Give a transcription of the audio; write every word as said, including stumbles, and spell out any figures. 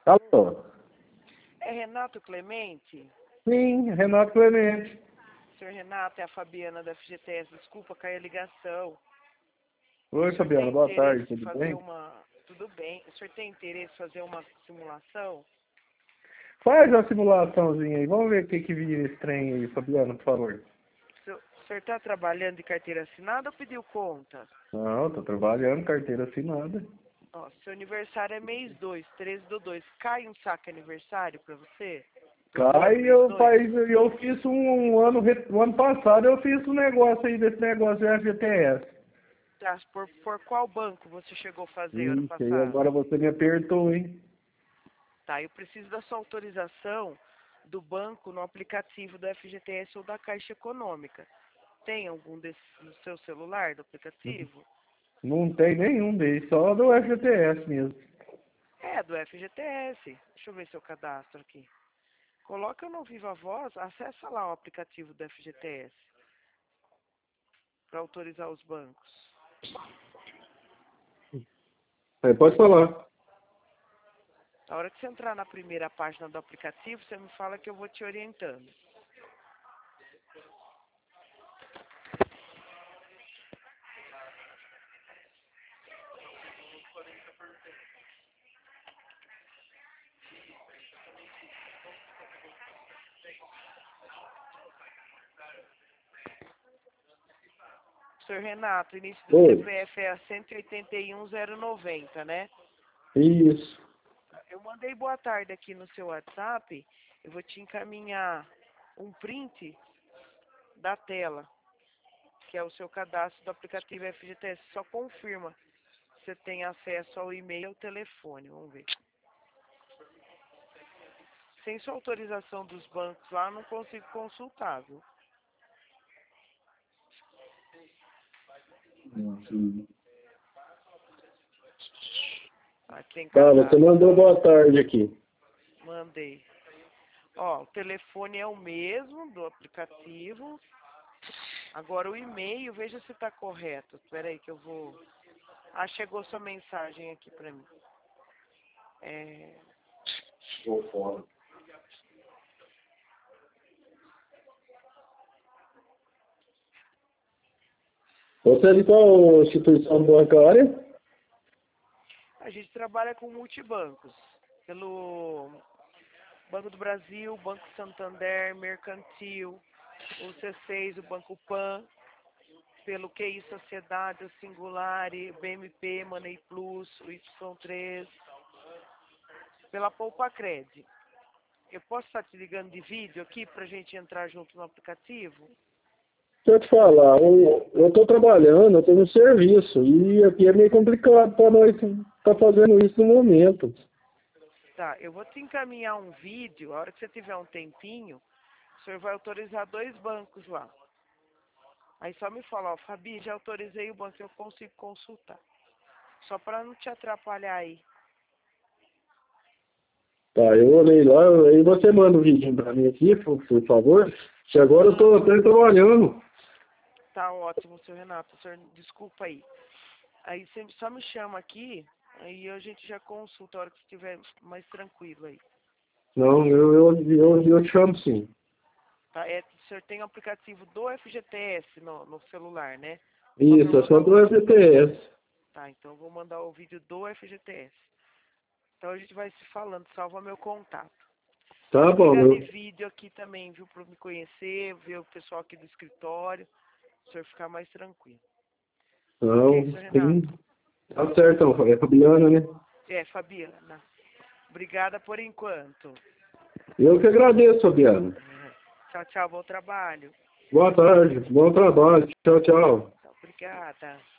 Alô? É Renato Clemente? Sim, Renato Clemente. Senhor Renato, é a Fabiana da F G T S. Desculpa, caiu a ligação. Oi, O senhor Fabiana, tem boa tarde, interesse em tudo fazer bem? uma... Tudo bem. O senhor tem interesse em fazer uma simulação? Faz uma simulaçãozinha aí, vamos ver o que que vira esse trem aí, Fabiana, por favor. O senhor está trabalhando de carteira assinada ou pediu conta? Não, tô trabalhando, carteira assinada. Ó, seu aniversário é mês dois, treze do dois. Cai um saque aniversário pra você? Por ser Cai, mês eu, dois? faz, eu fiz um, um ano, re- um ano passado eu fiz um negócio aí desse negócio de F G T S. Tá, por, por qual banco você chegou a fazer ano Ixi, aí passado? agora você me apertou, hein? Tá, eu preciso da sua autorização do banco no aplicativo do F G T S ou da Caixa Econômica. Tem algum desses no seu celular, do aplicativo? Não tem nenhum deles, só do F G T S mesmo. É, do F G T S. Deixa eu ver seu cadastro aqui. Coloca no Viva Voz, acessa lá o aplicativo do F G T S para autorizar os bancos. É, pode falar. Na hora que você entrar na primeira página do aplicativo, você me fala que eu vou te orientando. Senhor Renato, início do Oi. C P F é a cento e oitenta e um zero noventa, né? Isso. Eu mandei boa tarde aqui no seu WhatsApp. Eu vou te encaminhar um print da tela, que é o seu cadastro do aplicativo F G T S. Só confirma se você tem acesso ao e-mail e ao telefone. Vamos ver. Sem sua autorização dos bancos lá, não consigo consultar, viu? Aqui tem Tá, você cadastro. mandou boa tarde aqui. Mandei. Ó, o telefone é o mesmo do aplicativo. Agora o e-mail, veja se está correto. Espera aí que eu vou... Ah, chegou sua mensagem aqui para mim. É... Vou fora. Você é de qual instituição bancária? A gente trabalha com multibancos. Pelo Banco do Brasil, Banco Santander, Mercantil, o C seis, o Banco Pan, pelo Q I Sociedade, o Singulari, o B M P, Money Plus, o Y três, pela Poupa Cred. Eu posso estar te ligando de vídeo aqui para a gente entrar junto no aplicativo? Deixa eu te falar, eu, eu tô trabalhando, eu tô no serviço, e aqui é meio complicado para nós estar fazendo isso no momento. Tá, eu vou te encaminhar um vídeo, a hora que você tiver um tempinho, o senhor vai autorizar dois bancos lá. Aí só me fala, ó, Fabi, já autorizei o banco, eu consigo consultar. Só para não te atrapalhar aí. Tá, eu olhei lá, aí você manda o vídeo para mim aqui, por, por favor, que agora eu tô até trabalhando. Tá ótimo, seu Renato, o senhor, desculpa aí. Aí você só me chama aqui, aí a gente já consulta a hora que estiver mais tranquilo aí. Não, eu, eu, eu, eu te chamo sim. Tá? É, o senhor tem o aplicativo do F G T S no, no celular, né? Isso, é só do F G T S. Tá, então eu vou mandar o vídeo do F G T S. Então a gente vai se falando, salva meu contato. Tá Pode bom, ligar de meu. vídeo aqui também, viu, para me conhecer, ver o pessoal aqui do escritório, o senhor ficar mais tranquilo. Ok, Não, senhor tem. Renato? Tá certo, então, é Fabiana, né? É, Fabiana. Obrigada por enquanto. Eu que agradeço, Fabiana. Tchau, tchau, bom trabalho. Boa tarde, bom trabalho. Tchau, tchau. Obrigada.